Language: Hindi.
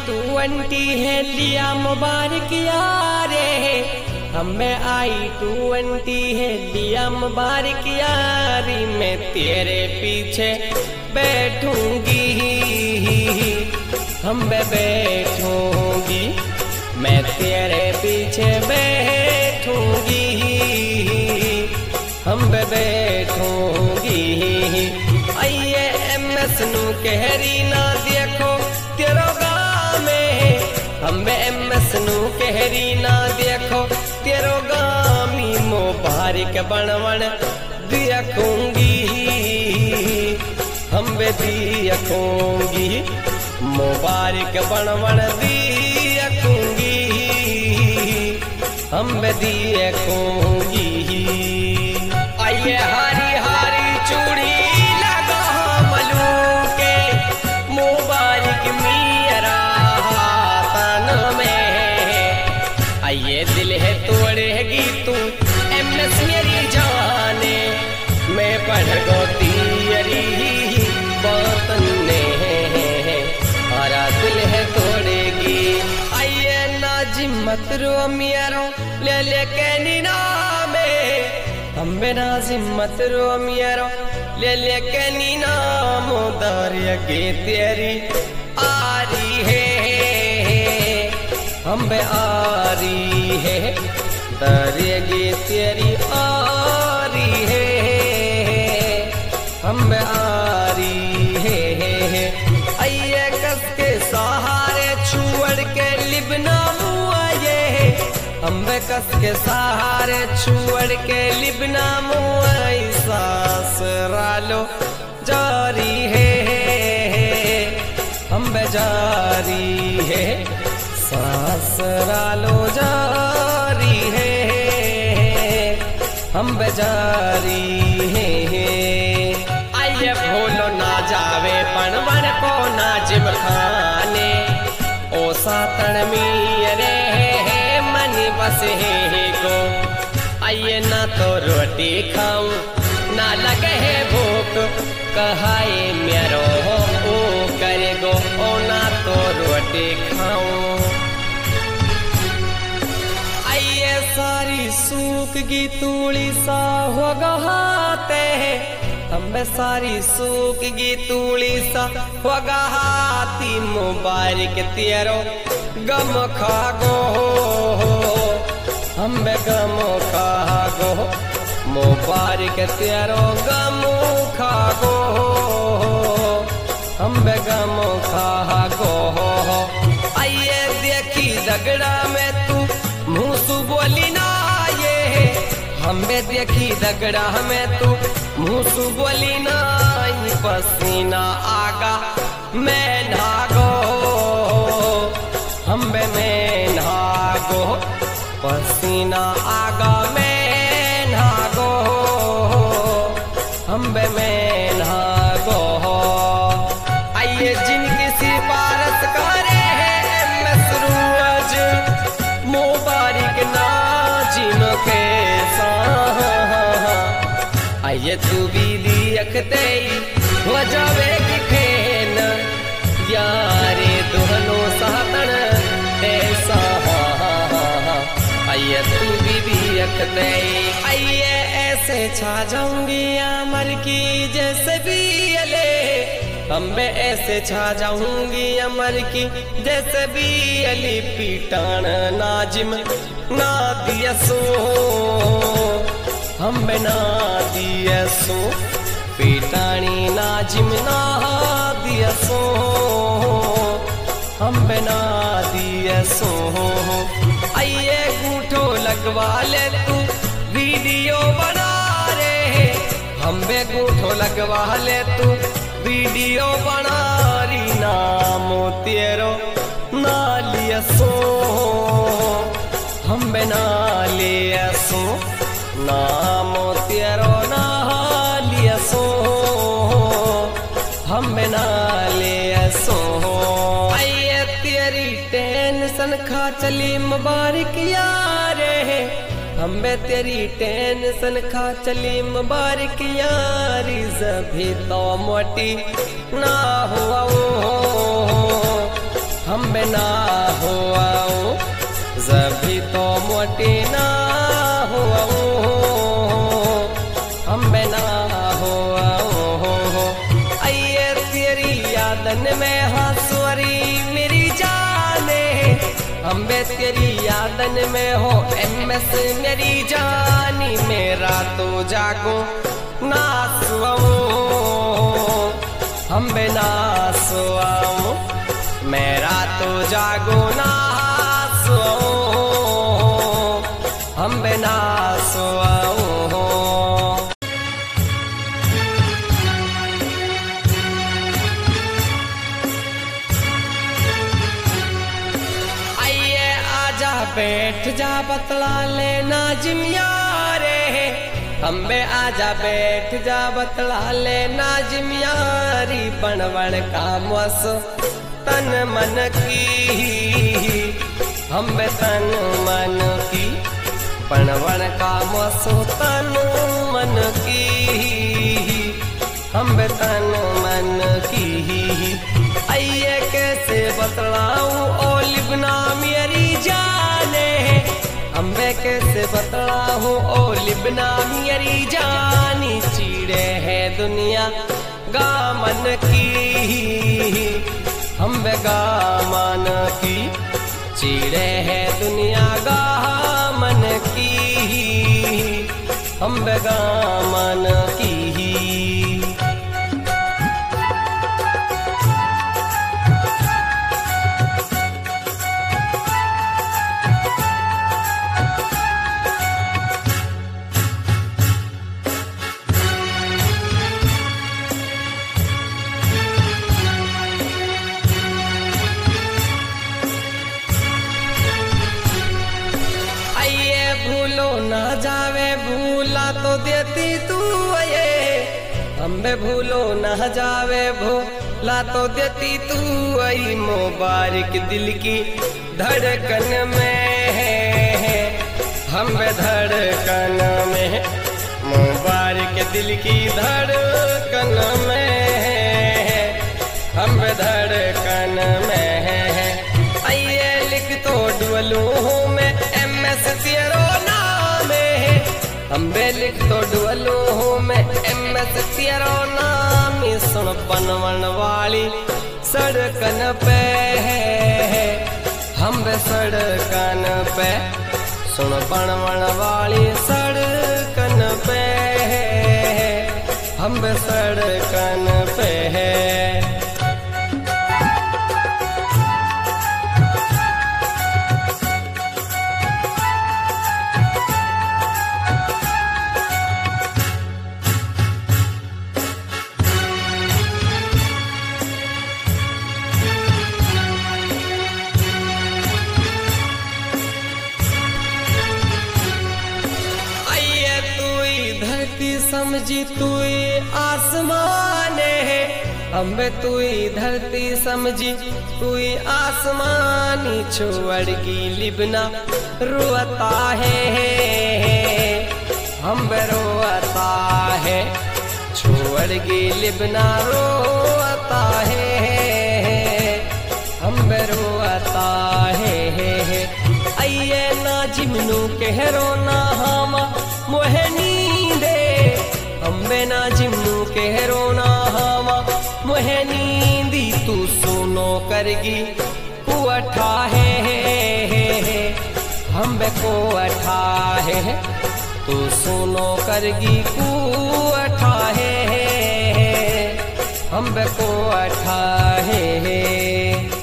I-20 है लिया मुबारक यारे, हमें I-20 है लिया मुबारक यारी। मैं तेरे पीछे बैठूंगी, हम बैठूंगी, मैं तेरे पीछे बैठूंगी, हम बैठूंगी। आइए MS नू कहरी ना देखो तेरो गाँव में, हम MS नू कहरी ना देखो तेरो गामी। मुबारक बनवन देखूंगी, हम देखूंगी, मुबारक बनवन देखूंगी, हम देखूंगी। आइए हारी हारी चूड़ी लगा मलू के, मुबारक मेरा तन में। आइए दिल है तोड़ेगी तू MS मेरी जाने, मैं पढ़ गो तेरी बातन ने, हरा दिल है तोड़ेगी। आइए नाजिमत रो मियारो ले ले के नीना में, हमें नाजिमत रो मियारो ले ले के नीना। मुदारिया के तेरी आरी है, हम आरी है, दरिया की तेरी आरी है, हम आरी है। आइए कस के सहारे छोड़ के लिबना मुआये, हम कस के सहारे छोड़ के लिबना मुआई। सास रालो जारी है, हम जारी है, सास रालो जारी है, हम जारी है। आइए भूलो ना जावे पनवन को नाजिम खाने, ओ सातन मेरे मनी बस है को। आइए ना तो रोटी खाऊं ना लगे है भूख, कहाए मेरो ओ करे गो, ओ ना तो रोटी खाऊं। आइए सारी सूख गी तूड़ी सा हो गहाते, हमें सारी सूख गी तूड़ी सा हो गहाती। मुबारक तेरो गम खागो, हम गम खागो, मुबारक तेरो गम खागो, हम गम खागो। आइए देखी दगड़ा में तू मुँह सु बोली ना ये, हमें देखी दगड़ा में तू मुँह सु बोली ना। पसीना आगा मैं नागो, हम मैं नागो, पसीना आगा मैं नागो, हम मैं नागो। आइए जिनकी सिफारिश करे हैं मसरूज, मुबारक नाजिम के साथ। आइए तू भी देखते हो जावेगी खेन, यारे दोनों सातन ऐसा। आइए तू भी देखते, आइए ऐसे छा जाऊंगी अमर की जैसे भी अले, हम मैं ऐसे छा जाऊंगी अमर की जैसे भी अली। पीटान नाजिम ना दिया सो, हम ना दिया सो, पीटानी नाजिम ना दिया सो, हम ना दिया सो। आइए गूठो लगवा ले तू वीडियो बना रे, हमें गूठो लगवा ले तू वीडियो बना री। नाम तेरो ना लिया सो, हम ना लिया सो, नाम तेरो ना लिया सो, हम ना लिया सो। आइए तेरी टेंशन खा चली मुबारक यारे, हमें तेरी टेंशन खा चली मुबारक यारी। जभी तो मोटी ना हुआ हम बिना हुआ जभी तो मोटी ना हुआ हम बिना हुआ आइए तेरी यादन में हंसवरी मेरी जाने हम बे तेरी यादन में हो MS मेरी जानी मेरा तो जागो ना सुआऊं हम बिना सुआऊं मेरा तो जागो ना सुआऊं हम बिना सुआऊं आइए आजा बैठ जा बतला लेना जिमियारे हम बे आजा बैठ जा बतला लेना जिमियारी बनवन का मस तन मन की हम बे तन मन की बनवन का मस तन मन की हम बे तन मन की आइए कैसे बतलाऊं ओ लिबना मेरी जाने हम बे कैसे बतलाऊं ओ लिबना मेरी जानी चीड़े है दुनिया गामन की हम बे गामन की चीड़े है दुनिया गामन की हम बे गामन की भूलो ना जावे भूला तो देती तू ये हम बे भूलो ना जावे भूला तो देती तू आई मुबारक दिल की धड़कन में है हम बे धड़कन में मुबारक दिल की धड़कन में है हम बे धड़कन में है आइए लिख तो डुअलू मैं MS तेरो नाम है हम बे लिख तो डुअलू मैं MS तेरो नाम सुन बनवन वाली सड़कन पे है हम बे सड़कन पे सुन बनवन वाली सड़कन पे है हम बे सड़कन पे है समझी तू आसमान है हम बे तू धरती समझी तू आसमानी छोड़ की लिबना रोता है हम बे रोता है छोड़ की लिबना रोता है हम बे रोता है आइए ना जिमनू कह रोना हम मोहनी हम बिना जिम्नू के रोना हवा मुहे नींदी तू सुनो करगी कुअठा है हम बे को अठा है तू सुनो करगी कुअठा है हम बे को अठा है